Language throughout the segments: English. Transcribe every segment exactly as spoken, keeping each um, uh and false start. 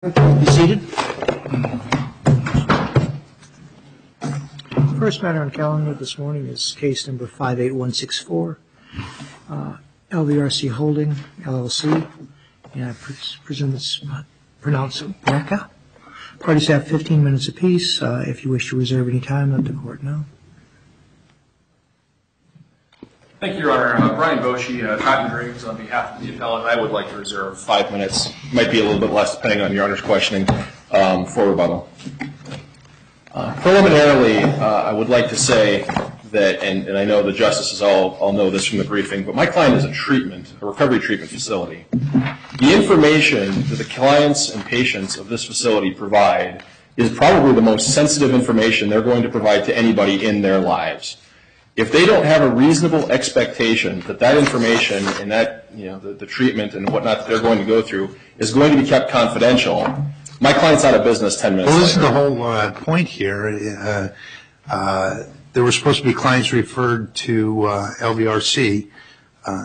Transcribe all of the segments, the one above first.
Be seated. First matter on calendar this morning is case number five eight one six four, uh, L V R C Holding, L L C, and I pres presume it's pronounced Brecka. Parties have fifteen minutes apiece. Uh, if you wish to reserve any time, let the court know. Thank you, Your Honor. Uh, Brian Boshi, uh, Cotton Griggs, on behalf of the appellant, I would like to reserve five minutes. Might be a little bit less depending on Your Honor's questioning um, for rebuttal. Uh, preliminarily, uh, I would like to say that, and, and I know the justices all, all know this from the briefing, but my client is a treatment, a recovery treatment facility. The information that the clients and patients of this facility provide is probably the most sensitive information they're going to provide to anybody in their lives. If they don't have a reasonable expectation that that information and that, you know, the, the treatment and whatnot that they're going to go through is going to be kept confidential, my client's out of business ten minutes later. Well, this is the whole uh, point here. Uh, uh, there were supposed to be clients referred to uh, L V R C uh,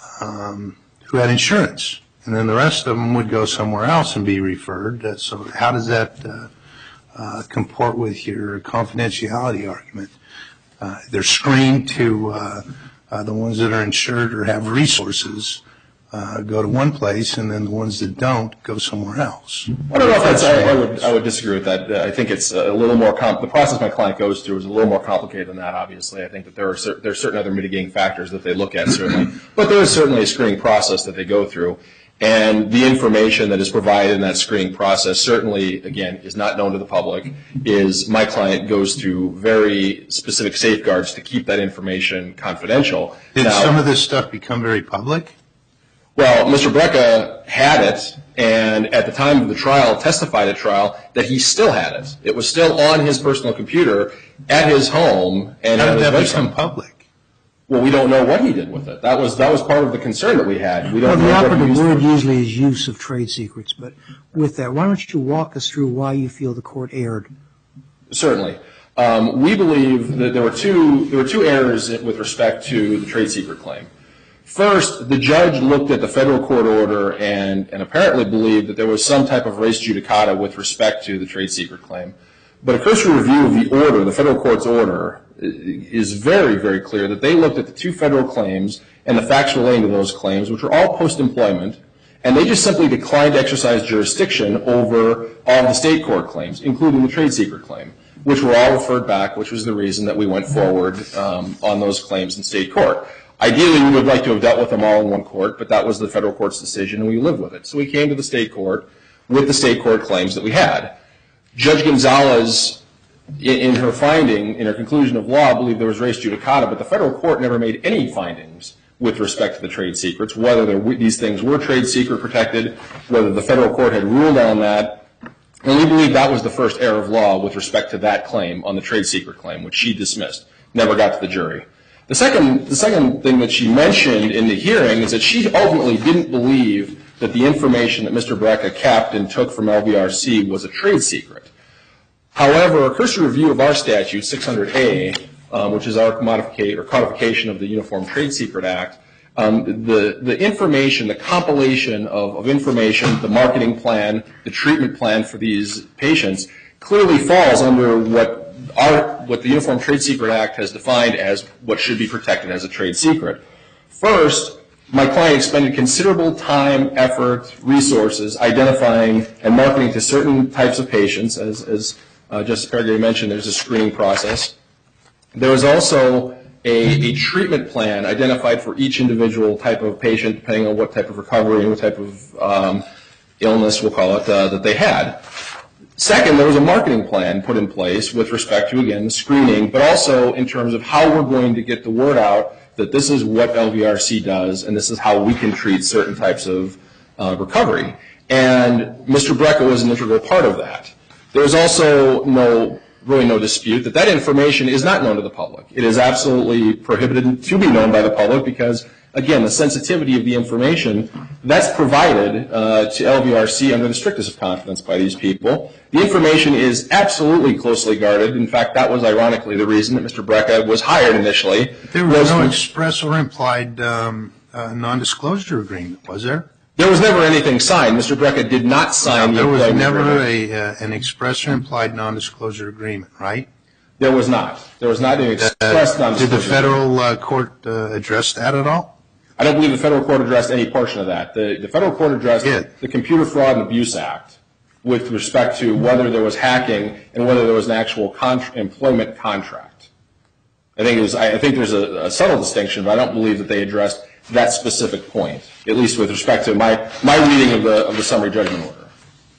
um, who had insurance, and then the rest of them would go somewhere else and be referred. Uh, so how does that uh, uh, comport with your confidentiality argument? Uh, they're screened to uh, uh, the ones that are insured or have resources uh, go to one place, and then the ones that don't go somewhere else. I don't know if that's, I, I would I would disagree with that. Uh, I think it's a little more comp the process my client goes through is a little more complicated than that. Obviously, I think that there are cer there are certain other mitigating factors that they look at certainly, but there is certainly a screening process that they go through. And the information that is provided in that screening process certainly, again, is not known to the public, is my client goes through very specific safeguards to keep that information confidential. Did now, some of this stuff become very public? Well, Mister Brecka had it, and at the time of the trial, testified at trial, that he still had it. It was still on his personal computer at his home. And how did that become public? Well, we don't know what he did with it. That was that was part of the concern that we had. We don't well, the know operative what he word usually is use of trade secrets. But with that, why don't you walk us through why you feel the court erred? Certainly, um, we believe that there were two there were two errors with respect to the trade secret claim. First, the judge looked at the federal court order and and apparently believed that there was some type of res judicata with respect to the trade secret claim. But a cursory review of the order, the federal court's order, is very, very clear that they looked at the two federal claims and the facts relating to those claims, which were all post-employment, and they just simply declined to exercise jurisdiction over all the state court claims, including the trade secret claim, which were all referred back, which was the reason that we went forward um, on those claims in state court. Ideally, we would like to have dealt with them all in one court, but that was the federal court's decision, and we lived with it. So we came to the state court with the state court claims that we had. Judge Gonzalez, in her finding, in her conclusion of law, believed there was res judicata, but the federal court never made any findings with respect to the trade secrets, whether there, these things were trade secret protected, whether the federal court had ruled on that. And we believe that was the first error of law with respect to that claim on the trade secret claim, which she dismissed, never got to the jury. The second, the second thing that she mentioned in the hearing is that she ultimately didn't believe that the information that Mister Brecka kept and took from L V R C was a trade secret. However, a cursory review of our statute, six hundred A, um, which is our modification or codification of the Uniform Trade Secret Act, um, the, the information, the compilation of, of information, the marketing plan, the treatment plan for these patients clearly falls under what, our, what the Uniform Trade Secret Act has defined as what should be protected as a trade secret. First, my client expended considerable time, effort, resources identifying and marketing to certain types of patients. As, as uh, Justice Peregrine mentioned, there's a screening process. There was also a, a treatment plan identified for each individual type of patient, depending on what type of recovery and what type of um, illness, we'll call it, uh, that they had. Second, there was a marketing plan put in place with respect to, again, the screening, but also in terms of how we're going to get the word out that this is what L V R C does, and this is how we can treat certain types of uh, recovery. And Mister Brecka was an integral part of that. There's also no, really no dispute that that information is not known to the public. It is absolutely prohibited to be known by the public because, again, the sensitivity of the information, that's provided uh, to L V R C under the strictest of confidence by these people. The information is absolutely closely guarded. In fact, that was ironically the reason that Mister Brecka was hired initially. There was no express or implied um, uh, non-disclosure agreement, was there? There was never anything signed. Mister Brecka did not sign the There was employment never agreement. a, uh, an express or implied non-disclosure agreement, right? There was not. There was not an express Uh, non-disclosure. Did the federal uh, court uh, address that at all? I don't believe the federal court addressed any portion of that. The, the federal court addressed Yeah. the Computer Fraud and Abuse Act with respect to whether there was hacking and whether there was an actual con- employment contract. I think it was. I, I think there's a, a subtle distinction, but I don't believe that they addressed that specific point, at least with respect to my my reading of the of the summary judgment order.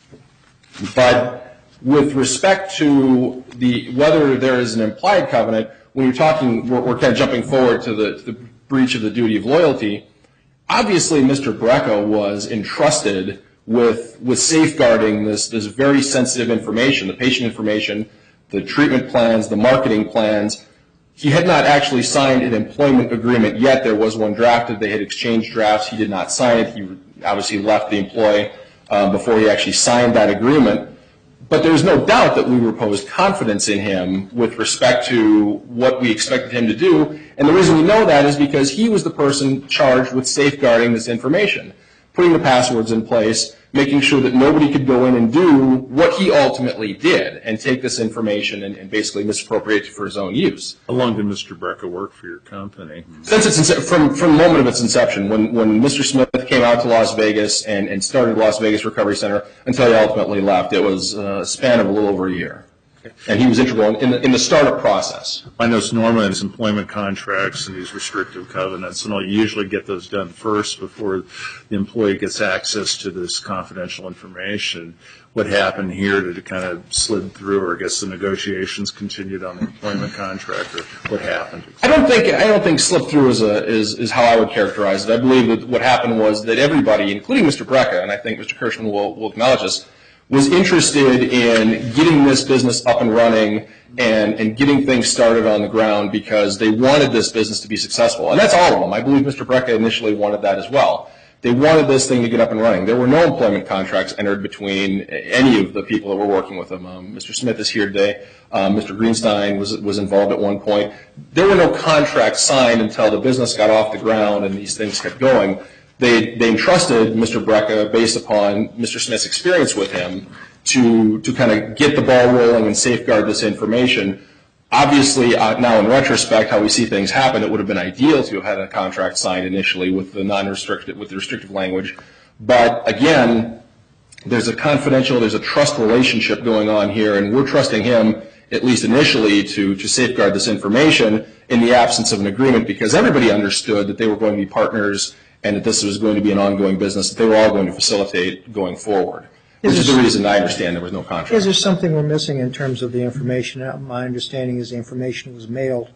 But with respect to the whether there is an implied covenant, when you're talking, we're, we're kind of jumping forward to the, to the breach of the duty of loyalty. Obviously, Mister Brecka was entrusted with with safeguarding this this very sensitive information, the patient information, the treatment plans, the marketing plans. He had not actually signed an employment agreement yet. There was one drafted. They had exchanged drafts. He did not sign it. He obviously left the employee uh, before he actually signed that agreement. But there's no doubt that we reposed confidence in him with respect to what we expected him to do. And the reason we know that is because he was the person charged with safeguarding this information, putting the passwords in place, making sure that nobody could go in and do what he ultimately did and take this information and, and basically misappropriate it for his own use. How long did Mister Brecka work for your company? Since its ince- from from the moment of its inception, when when Mister Smith came out to Las Vegas and, and started Las Vegas Recovery Center until he ultimately left, it was a span of a little over a year. And he was integral in the in the startup process. I know normally it's employment contracts and these restrictive covenants, and I'll usually get those done first before the employee gets access to this confidential information. What happened here? Did it kind of slid through, or I guess the negotiations continued on the employment contract, or what happened? I don't think I don't think slip through is a is, is how I would characterize it. I believe that what happened was that everybody, including Mister Brecka, and I think Mister Kirschman will, will acknowledge this, was interested in getting this business up and running and, and getting things started on the ground because they wanted this business to be successful. And that's all of them. I believe Mister Brecka initially wanted that as well. They wanted this thing to get up and running. There were no employment contracts entered between any of the people that were working with them. Um, Mister Smith is here today. Um, Mister Greenstein was was involved at one point. There were no contracts signed until the business got off the ground and these things kept going. They they entrusted Mister Brecka, based upon Mister Smith's experience with him, to to kind of get the ball rolling and safeguard this information. Obviously, uh, now in retrospect, how we see things happen, it would have been ideal to have had a contract signed initially with the non-restricted, with the restrictive language. But again, there's a confidential, there's a trust relationship going on here, and we're trusting him, at least initially, to to safeguard this information in the absence of an agreement, because everybody understood that they were going to be partners and that this was going to be an ongoing business that they were all going to facilitate going forward. Which is the reason I understand there was no contract. Is there something we're missing in terms of the information? Uh, My understanding is the information was mailed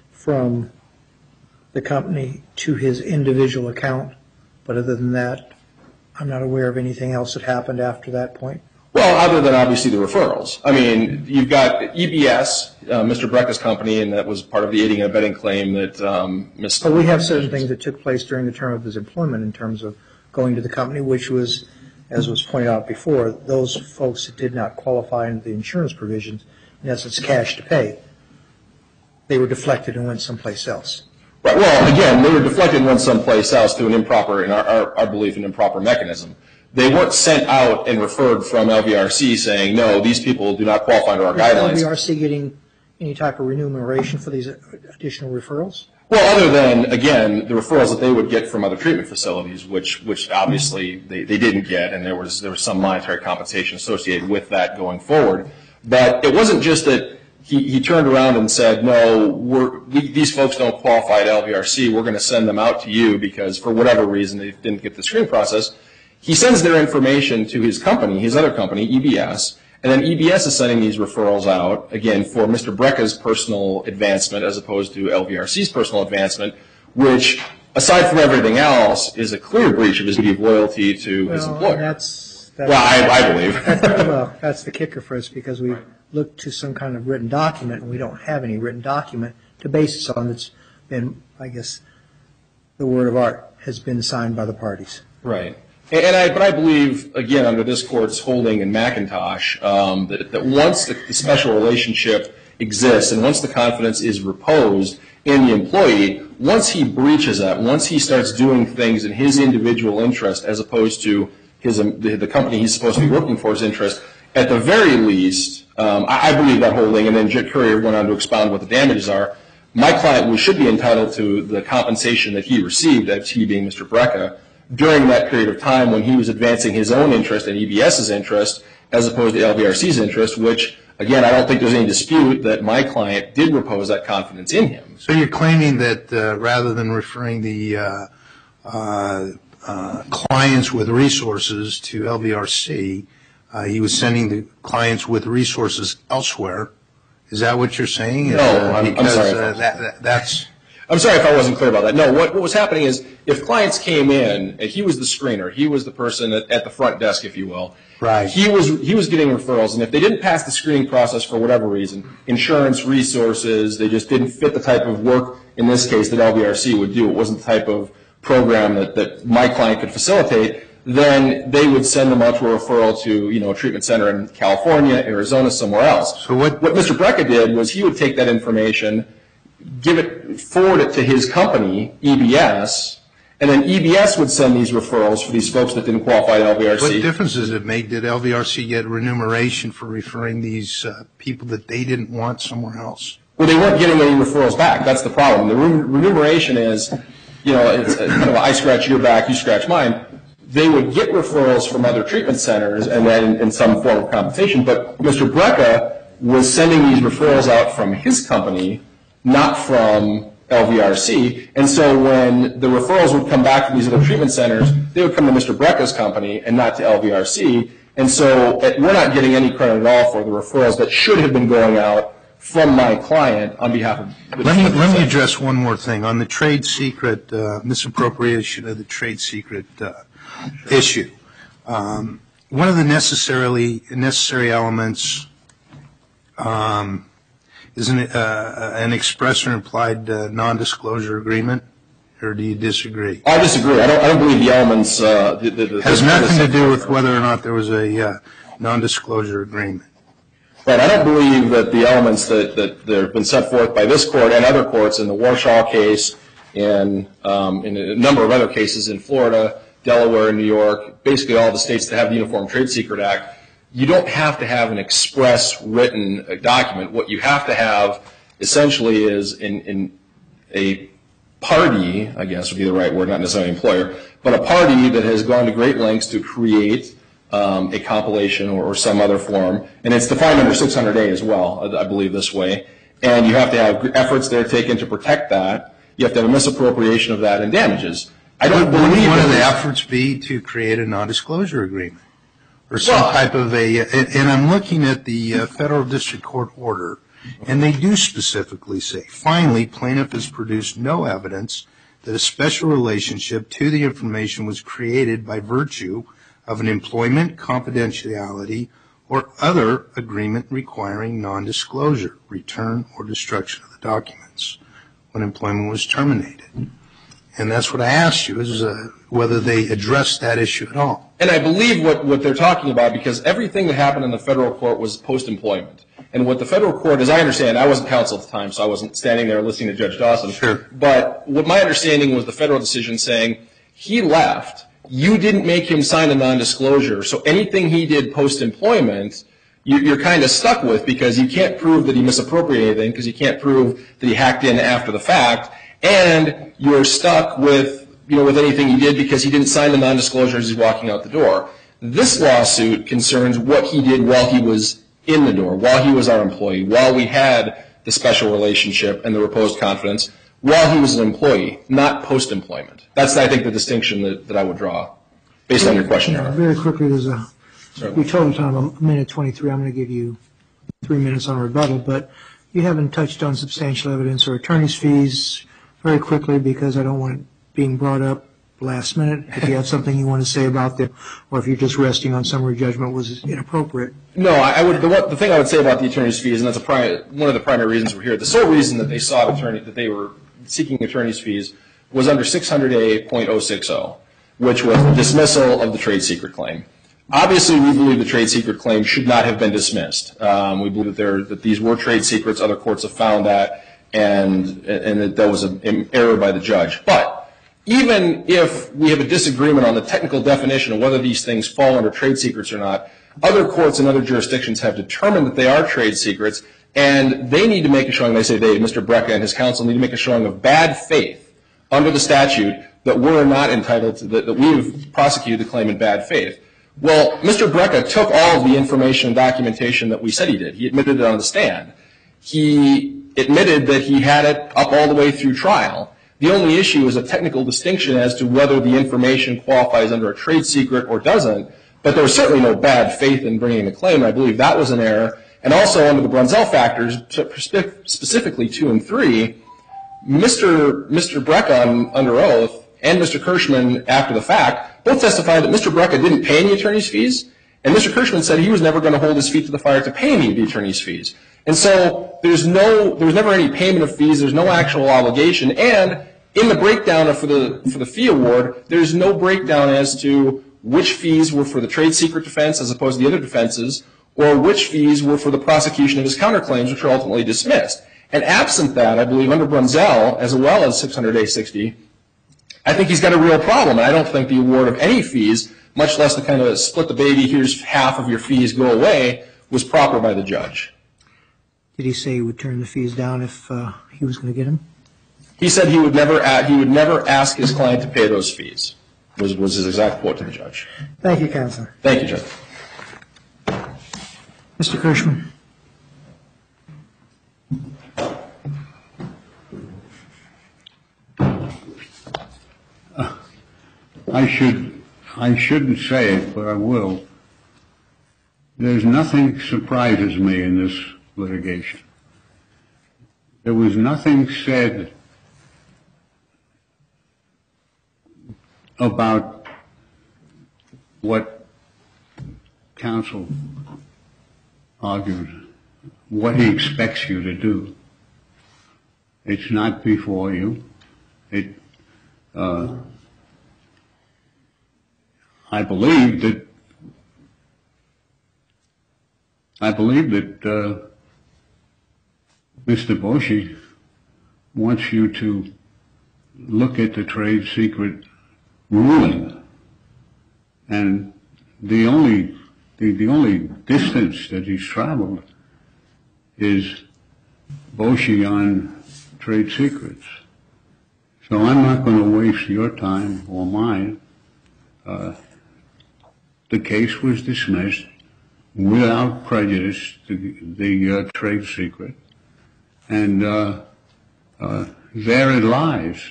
from the company to his individual account, but other than that, I'm not aware of anything else that happened after that point. Well, other than obviously the referrals. I mean, you've got E B S, uh, Mister Brecka's company, and that was part of the aiding and abetting claim that um, Mister But we have certain things that took place during the term of his employment in terms of going to the company, which was, as was pointed out before, those folks that did not qualify under the insurance provisions, in essence, cash to pay, they were deflected and went someplace else. Right. Well, again, they were deflected and went someplace else through an improper, in our, our, our belief, an improper mechanism. They weren't sent out and referred from L V R C saying, no, these people do not qualify under our guidelines. Is L V R C getting any type of remuneration for these additional referrals? Well, other than, again, the referrals that they would get from other treatment facilities, which which obviously they, they didn't get, and there was there was some monetary compensation associated with that going forward. But it wasn't just that he, he turned around and said, no, we're, we, these folks don't qualify at L V R C. We're going to send them out to you because for whatever reason they didn't get the screening process. He sends their information to his company, his other company, E B S, and then E B S is sending these referrals out, again, for Mister Brecka's personal advancement as opposed to L V R C's personal advancement, which, aside from everything else, is a clear breach of his duty of loyalty to his Well, employer. That's, that's, well, I, I believe. that's, well, that's the kicker for us because we look to some kind of written document, and we don't have any written document to base this on that's been, I guess, the word of art has been signed by the parties. Right. And I, but I believe, again, under this court's holding in McIntosh, um, that, that once the, the special relationship exists, and once the confidence is reposed in the employee, once he breaches that, once he starts doing things in his individual interest as opposed to his um, the, the company he's supposed to be working for's interest, at the very least, um, I, I believe that whole thing, and then Jet Courier went on to expound what the damages are. My client should be entitled to the compensation that he received, as he being Mister Brecka, during that period of time when he was advancing his own interest and EBS's interest as opposed to L V R C's interest, which, again, I don't think there's any dispute that my client did repose that confidence in him. So you're claiming that uh, rather than referring the uh, uh, uh, clients with resources to L V R C, uh, he was sending the clients with resources elsewhere. Is that what you're saying? No, uh, I'm, because, I'm sorry. Uh, that, that, that's. I'm sorry if I wasn't clear about that. No, what, what was happening is if clients came in, and he was the screener, he was the person at, at the front desk, if you will. Right. He was he was getting referrals, and if they didn't pass the screening process for whatever reason, insurance, resources, they just didn't fit the type of work, in this case, that L V R C would do. It wasn't the type of program that, that my client could facilitate. Then they would send them out to a referral to, you know, a treatment center in California, Arizona, somewhere else. So what, what Mister Brecka did was he would take that information, give it, forward it to his company, E B S, and then E B S would send these referrals for these folks that didn't qualify at L V R C. What difference does it make? Did L V R C get remuneration for referring these uh, people that they didn't want somewhere else? Well, they weren't getting any referrals back. That's the problem. The remuneration is, you know, it's kind of a I scratch your back, you scratch mine. They would get referrals from other treatment centers and then in some form of compensation, but Mister Brecka was sending these referrals out from his company, not from L V R C, and so when the referrals would come back from these other treatment centers, they would come to Mister Brecka's company and not to L V R C, and so we're not getting any credit at all for the referrals that should have been going out from my client on behalf of the Let me, let me address one more thing. On the trade secret, uh, misappropriation of the trade secret uh, issue, um, one of the necessarily necessary elements um, is an, uh, an express or implied uh, non-disclosure agreement, or do you disagree? I disagree. I don't, I don't believe the elements uh, the, the, the, has nothing to do with whether or not there was a uh, non-disclosure agreement. Right. I don't believe that the elements that, that, that have been set forth by this court and other courts in the Warshaw case and um, in a number of other cases in Florida, Delaware, and New York, basically all the states that have the Uniform Trade Secret Act, you don't have to have an express written document. What you have to have essentially is in, in a party, I guess would be the right word, not necessarily employer, but a party that has gone to great lengths to create um, a compilation or, or some other form, and it's defined under six hundred A as well, I believe this way, and you have to have efforts that are taken to protect that. You have to have a misappropriation of that and damages. I don't Would believe one of the that- efforts be to create a non-disclosure agreement or some Well, type of a, and, and I'm looking at the uh, federal district court order, and they do specifically say, finally, plaintiff has produced no evidence that a special relationship to the information was created by virtue of an employment confidentiality or other agreement requiring non-disclosure, return, or destruction of the documents when employment was terminated. And that's what I asked you, is uh, whether they addressed that issue at all. And I believe what, what they're talking about, because everything that happened in the federal court was post-employment. And what the federal court, as I understand, I wasn't counsel at the time, so I wasn't standing there listening to Judge Dawson. Sure. But what my understanding was the federal decision saying, he left, you didn't make him sign a non-disclosure, so anything he did post-employment, you, you're kind of stuck with, because you can't prove that he misappropriated anything, because you can't prove that he hacked in after the fact, and you're stuck with, you know, with anything he did because he didn't sign the non-disclosure as he's walking out the door. This lawsuit concerns what he did while he was in the door, while he was our employee, while we had the special relationship and the reposed confidence, while he was an employee, not post-employment. That's, I think, the distinction that, that I would draw based on your question, Your Yeah, Honor. very quickly, there's a, Sure. we told time a minute twenty-three. I'm going to give you three minutes on rebuttal, but you haven't touched on substantial evidence or attorney's fees very quickly, because I don't want it being brought up last minute. If you have something you want to say about them, or if you're just resting on summary judgment was inappropriate. No, I I would. The, what, the thing I would say about the attorney's fees, and that's a pri- one of the primary reasons we're here. The sole reason that they sought attorney, that they were seeking attorney's fees, was under six hundred A point oh six oh, which was the dismissal of the trade secret claim. Obviously, we believe the trade secret claim should not have been dismissed. Um, we believe that, there, that these were trade secrets. Other courts have found that, and, and that that was an error by the judge. But even if we have a disagreement on the technical definition of whether these things fall under trade secrets or not, other courts and other jurisdictions have determined that they are trade secrets, and they need to make a showing. They say they, Mister Brecka and his counsel, need to make a showing of bad faith under the statute that we're not entitled to, that, that we've prosecuted the claim in bad faith. Well, Mister Brecka took all of the information and documentation that we said he did. He admitted it on the stand. He admitted that he had it up all the way through trial. The only issue is a technical distinction as to whether the information qualifies under a trade secret or doesn't, but there was certainly no bad faith in bringing the claim. I believe that was an error. And also under the Brunzell factors, specifically two and three, Mister Mister Brecka under oath and Mister Kirschman after the fact both testified that Mister Brecka didn't pay any attorney's fees, and Mister Kirschman said he was never going to hold his feet to the fire to pay any of the attorney's fees. And so there's no, there was never any payment of fees. There's no actual obligation. And in the breakdown for the for the fee award, there's no breakdown as to which fees were for the trade secret defense as opposed to the other defenses, or which fees were for the prosecution of his counterclaims, which were ultimately dismissed. And absent that, I believe under Brunzell, as well as six hundred A sixty, I think he's got a real problem. And I don't think the award of any fees, much less the kind of split the baby, here's half of your fees, go away, was proper by the judge. Did he say he would turn the fees down if uh, he was going to get them? He said he would never he would never ask his client to pay those fees, was, was his exact quote to the judge. Thank you, Counselor. Thank you, Judge. Mister Kirschman. Uh, I should, I shouldn't say it, but I will. There's nothing surprises me in this litigation. There was nothing said about what counsel argued, what he expects you to do. It's not before you. It, uh, I believe that, I believe that uh, Mister Boshi wants you to look at the trade secret ruling, and the only the, the only distance that he's traveled is Boshi on trade secrets. So I'm not going to waste your time or mine. Uh, the case was dismissed without prejudice to the uh, trade secret, and uh, uh, there it lies,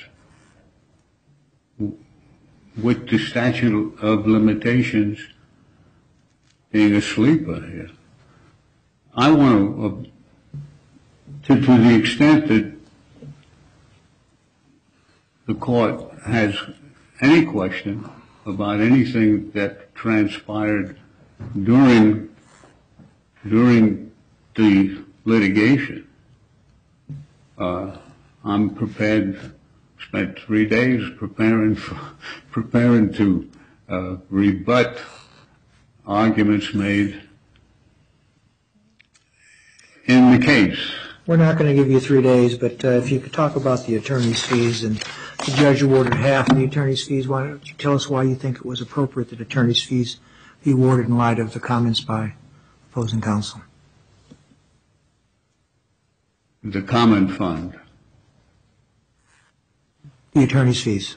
with the statute of limitations being a sleeper here. I want to, uh, to, to the extent that the court has any question about anything that transpired during during the litigation, uh, I'm prepared. Spent three days preparing for, preparing to uh, rebut arguments made in the case. We're not going to give you three days, but uh, if you could talk about the attorney's fees, and the judge awarded half of the attorney's fees. Why don't you tell us why you think it was appropriate that attorney's fees be awarded in light of the comments by opposing counsel? The common fund. The attorney's fees.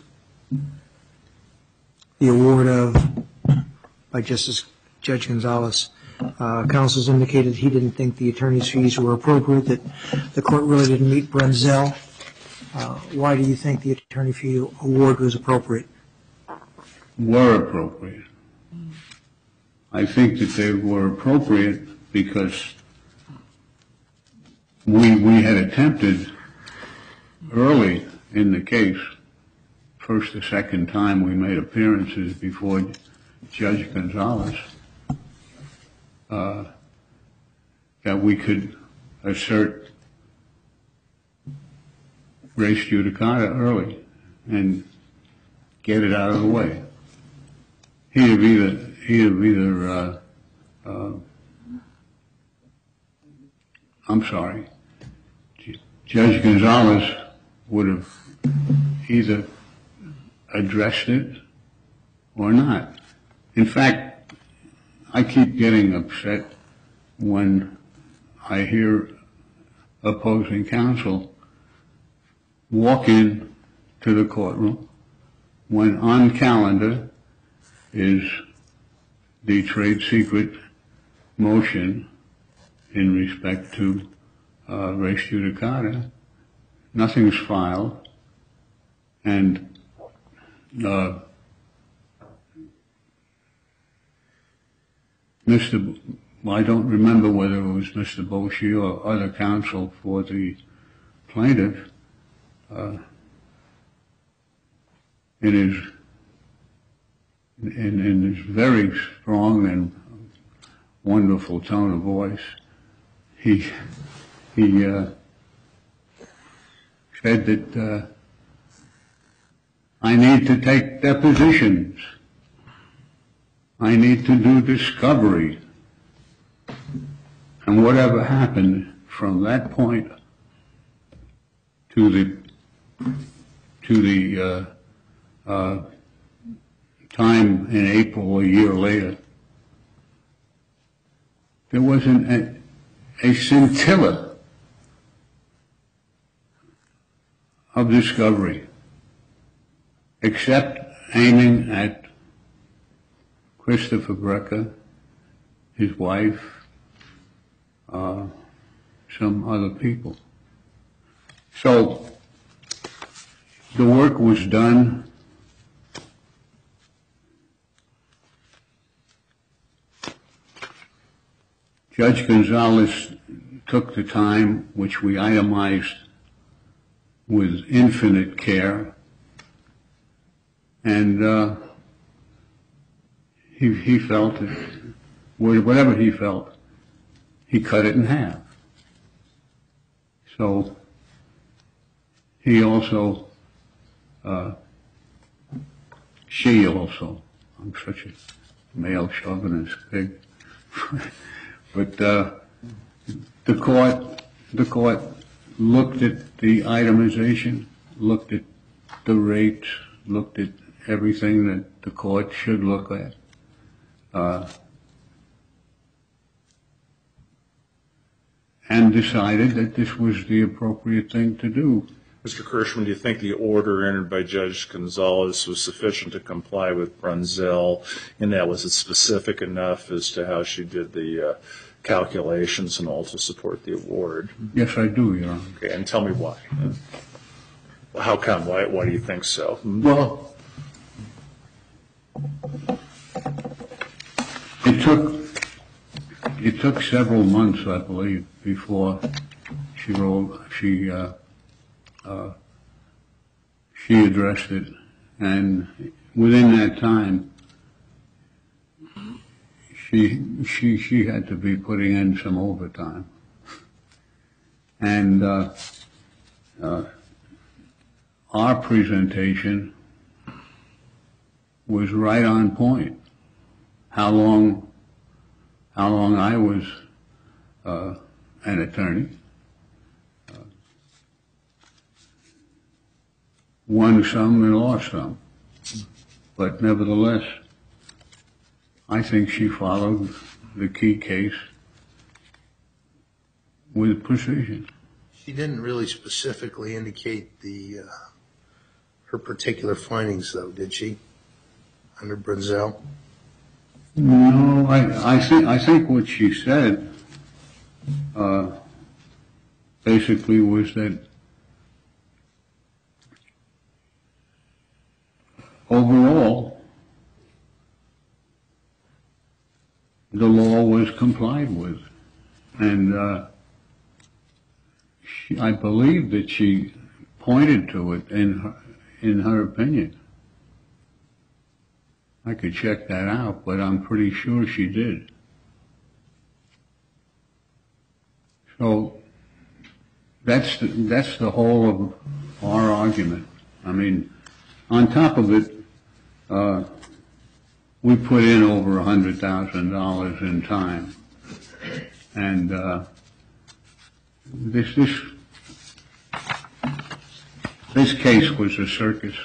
The award of, by Justice Judge Gonzalez, uh, counsel's indicated he didn't think the attorney's fees were appropriate, that the court really didn't meet Brunzell. Uh, why do you think the attorney fee award was appropriate? Were appropriate. I think that they were appropriate because we, we had attempted early in the case, first or second time we made appearances before Judge Gonzalez, uh, that we could assert res judicata early and get it out of the way. He'd have either, either, either uh, uh, I'm sorry, Judge Gonzalez would have either addressed it or not. In fact, I keep getting upset when I hear opposing counsel walk in to the courtroom when on calendar is the trade secret motion in respect to uh, res judicata. Nothing's filed, and uh, Mister B- well, I don't remember whether it was Mister Boshi or other counsel for the plaintiff uh, in his in, in his very strong and wonderful tone of voice, he he uh, said that uh, I need to take depositions. I need to do discovery. And whatever happened from that point to the to the uh, uh, time in April a year later, there wasn't a, a scintilla of discovery, except aiming at Christopher Brecka, his wife, uh, some other people. So the work was done. Judge Gonzalez took the time, which we itemized with infinite care, and uh, he, he felt that whatever he felt, he cut it in half. So he also, uh, she also, I'm such a male chauvinist pig, but uh, the court, the court looked at the itemization, looked at the rates, looked at everything that the court should look at. Uh, and decided that this was the appropriate thing to do. Mister Kirschman, do you think the order entered by Judge Gonzalez was sufficient to comply with Brunzell, and that was it specific enough as to how she did the uh, calculations and all to support the award? Yes, I do, Your Honor. Okay, and tell me why. How come? Why, why do you think so? Well, it took it took several months, I believe, before she wrote, she uh, uh, she addressed it, and within that time, she she she had to be putting in some overtime, and uh, uh, our presentation was right on point. How long, how long I was uh, an attorney, uh, won some and lost some, but nevertheless, I think she followed the key case with precision. She didn't really specifically indicate the uh, her particular findings, though, did she? Under Brunzell? No, I, I think I think what she said uh, basically was that overall the law was complied with, and uh, she, I believe that she pointed to it in her, in her opinion. I could check that out, but I'm pretty sure she did. So that's the, that's the whole of our argument. I mean, on top of it, uh, we put in over a hundred thousand dollars in time, and uh, this this this case was a circus.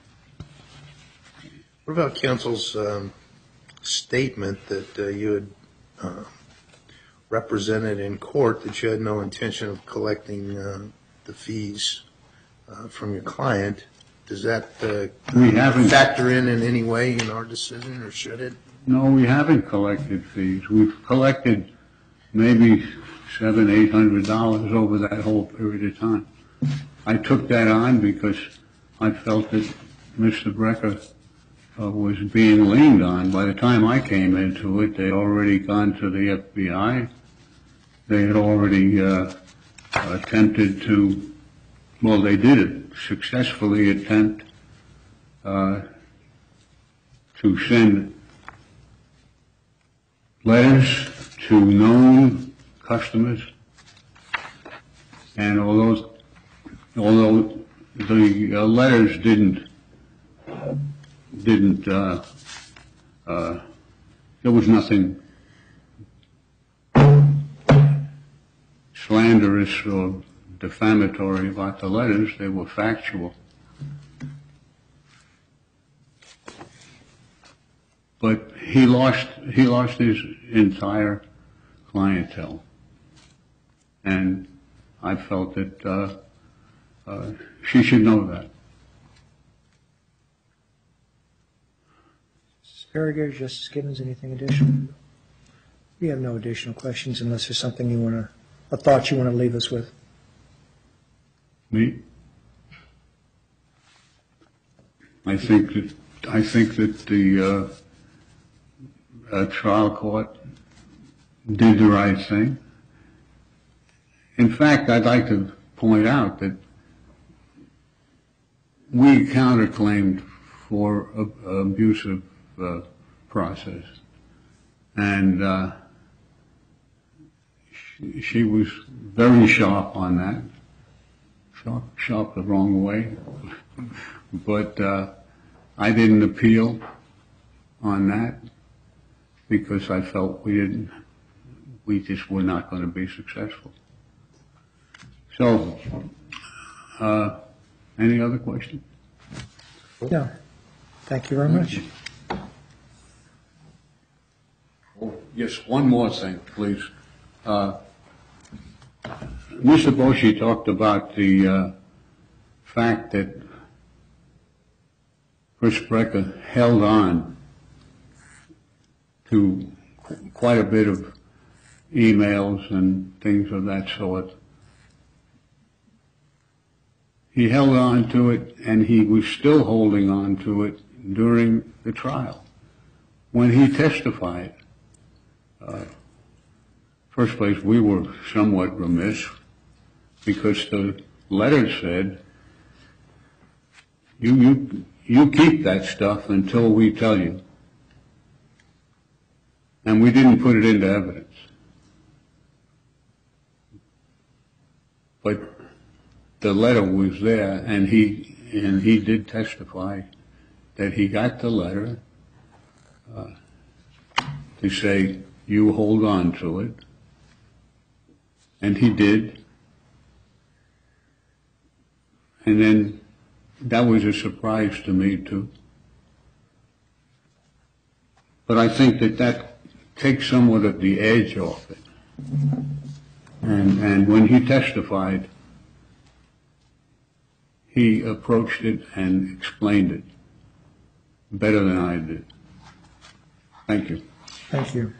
What about counsel's um, statement that uh, you had uh, represented in court that you had no intention of collecting uh, the fees uh, from your client? Does that uh, We haven't- factor in in any way in our decision, or should it? No, we haven't collected fees. We've collected maybe seven, eight hundred dollars over that whole period of time. I took that on because I felt that Mister Brecker uh, was being leaned on. By the time I came into it, they'd already gone to the F B I. They had already uh, attempted to, well, they did it, successfully attempt uh, to send letters to known customers, and although although the uh, letters didn't didn't uh, uh, there was nothing slanderous or defamatory about the letters. They were factual. But he lost he lost his entire clientele, and I felt that uh, uh, she should know that. Sparrowger, Justice Gibbons, anything additional? We have no additional questions unless there's something you want to, a thought you want to leave us with. Me? I think that I think that the uh, uh, trial court did the right thing. In fact, I'd like to point out that we counterclaimed for a, a abusive uh, process, and uh, she, she was very sharp on that. Sharp, sharp the wrong way, but uh, I didn't appeal on that because I felt we didn't, we just were not going to be successful. So, uh, any other questions? No. Thank you very much. Oh, yes, one more thing, please. Uh, Mister Boshi talked about the uh, fact that Chris Brecker held on to qu- quite a bit of emails and things of that sort. He held on to it, and he was still holding on to it during the trial. When he testified, uh, first place, we were somewhat remiss because the letter said, you, you, you keep that stuff until we tell you. And we didn't put it into evidence. But the letter was there, and he, and he did testify that he got the letter uh, to say, you hold on to it. And he did. And then that was a surprise to me, too. But I think that that takes somewhat of the edge off it. And, and when he testified, he approached it and explained it better than I did. Thank you. Thank you.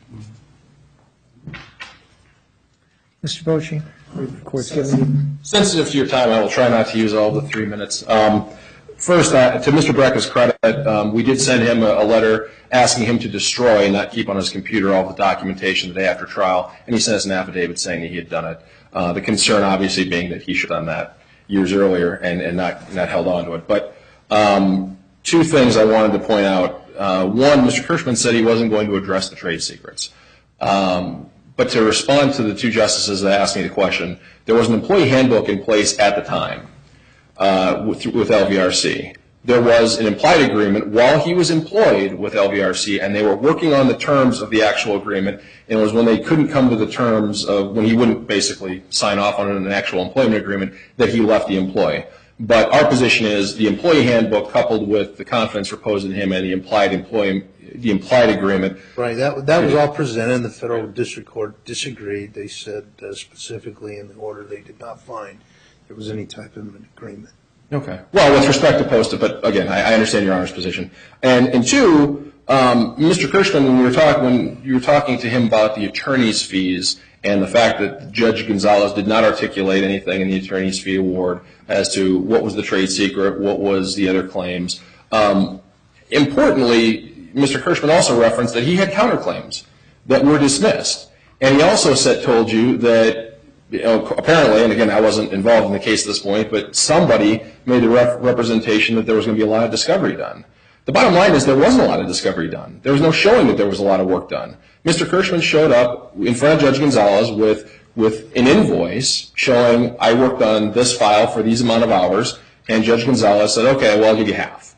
Mister Boshi, the court's given you. Sensitive to your time, I will try not to use all the three minutes. Um, first, uh, to Mister Brecker's credit, um, we did send him a, a letter asking him to destroy and not keep on his computer all the documentation the day after trial, and he sent us an affidavit saying that he had done it. Uh, the concern obviously being that he should have done that years earlier and, and not, not held on to it. But um, two things I wanted to point out. Uh, one, Mister Kirschman said he wasn't going to address the trade secrets. Um, But to respond to the two justices that asked me the question, there was an employee handbook in place at the time uh, with, with L V R C. there was an implied agreement while he was employed with L V R C, and they were working on the terms of the actual agreement, and it was when they couldn't come to the terms of, when he wouldn't basically sign off on an actual employment agreement, that he left the employee. But our position is the employee handbook coupled with the confidence reposed in him and the implied employee, the implied agreement. Right, that, that was all presented, and the federal district court disagreed. They said uh, specifically in the order they did not find there was any type of an agreement. Okay. Well, with respect to Post-it, but again, I, I understand Your Honor's position. And, and two, um, Mister Kirschman, when, we were talk, when you were talking to him about the attorney's fees and the fact that Judge Gonzalez did not articulate anything in the attorney's fee award as to what was the trade secret, what was the other claims, um, importantly, Mister Kirschman also referenced that he had counterclaims that were dismissed. And he also said, told you that, you know, apparently, and again, I wasn't involved in the case at this point, but somebody made the rep- representation that there was going to be a lot of discovery done. The bottom line is there wasn't a lot of discovery done. There was no showing that there was a lot of work done. Mister Kirschman showed up in front of Judge Gonzalez with, with an invoice showing I worked on this file for these amount of hours, and Judge Gonzalez said, okay, well, I'll give you half.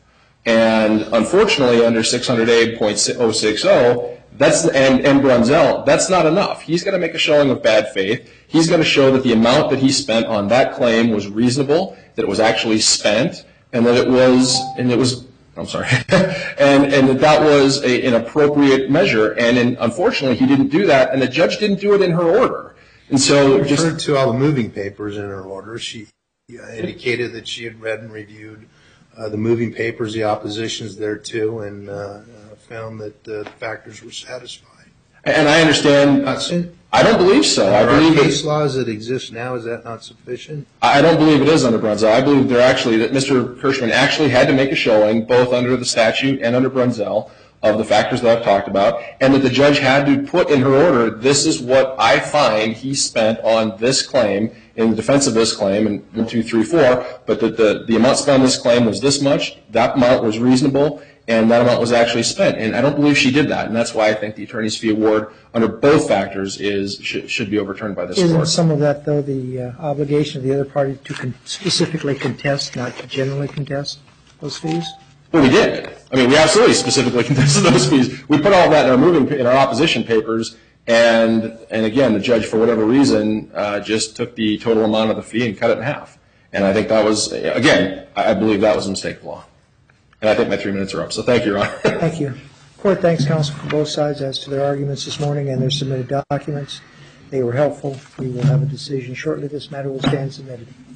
And unfortunately, under six hundred A point oh six oh, that's, and, and Brunzell, that's not enough. He's got to make a showing of bad faith. He's going to show that the amount that he spent on that claim was reasonable, that it was actually spent, and that it was, and it was, I'm sorry, and, and that that was a, an appropriate measure. And in, unfortunately, he didn't do that, and the judge didn't do it in her order. And so She just referred to all the moving papers in her order. She uh, indicated that she had read and reviewed uh, the moving papers, the oppositions there too, and uh, uh, found that uh, the factors were satisfied. And I understand. I don't believe so. I believe Our case that, laws that exist now, is that not sufficient? I don't believe it is under Brunzell. I believe they're actually that Mister Kirschman actually had to make a showing, both under the statute and under Brunzell, of the factors that I've talked about, and that the judge had to put in her order, this is what I find he spent on this claim in the defense of this claim, and one, two, three, four, but that the, the amount spent on this claim was this much, that amount was reasonable, and that amount was actually spent. And I don't believe she did that, and that's why I think the attorney's fee award under both factors is should, should be overturned by this Isn't court. some of that, though, the uh, obligation of the other party to con- specifically contest, not to generally contest those fees? Well, we did. I mean, we absolutely specifically contested those fees. We put all of that in our moving, in our opposition papers, and and again, the judge, for whatever reason, uh, just took the total amount of the fee and cut it in half. And I think that was, again, I believe that was a mistake of law. And I think my three minutes are up. So thank you, Your Honor. Thank you. Court thanks counsel for both sides as to their arguments this morning and their submitted documents. They were helpful. We will have a decision shortly. This matter will stand submitted.